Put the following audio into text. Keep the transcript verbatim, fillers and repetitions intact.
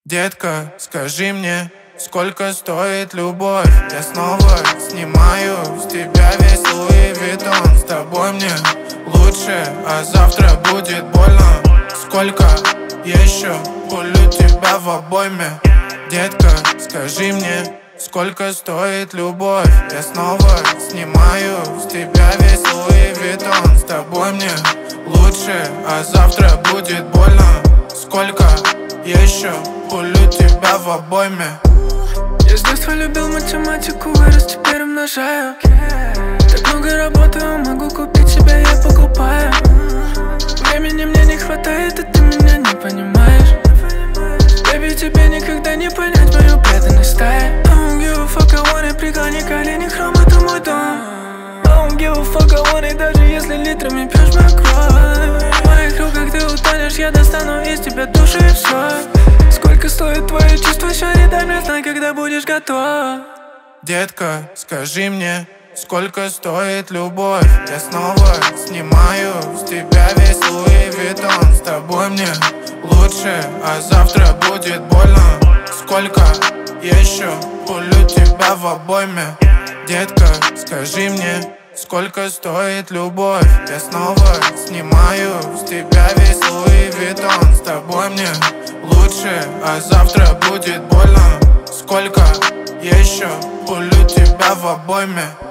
Детка, скажи мне, сколько стоит любовь? Я снова снимаю с тебя весь Луи Виттон. С тобой мне лучше, а завтра будет больно. Сколько еще пулю тебя в обойме? Детка, скажи мне, сколько стоит любовь? Я снова снимаю с тебя весь Луи Виттон. С тобой мне лучше, а завтра будет больно. Сколько еще пулю тебя в обойме? Я с детства любил математику, вырос, теперь умножаю. Так много работаю, могу купить себя, я покупаю. Времени мне не хватает, и ты меня не понимаешь. Baby, тебе никогда не понять мою преданность стаи. I don't give a fuck, I want it, преклони колени, хром, это мой дом. I don't give a fuck, I want it, даже если литрами пьешь мою кровь. В моих руках ты утонешь, я достану из тебя душу и все. Сколько стоит твое чувство, шари, дай мне знать, когда будешь готов. Детка, скажи мне, сколько стоит любовь? Я снова снимаю с тебя весь Луи Виттон. С тобой мне лучше, а завтра будет больно. Сколько еще пулю тебя в обойме? Детка, скажи мне, сколько стоит любовь? Я снова снимаю с тебя весь Луи Виттон. С тобой мне лучше, а завтра будет больно. Сколько еще пулю тебя в обойме?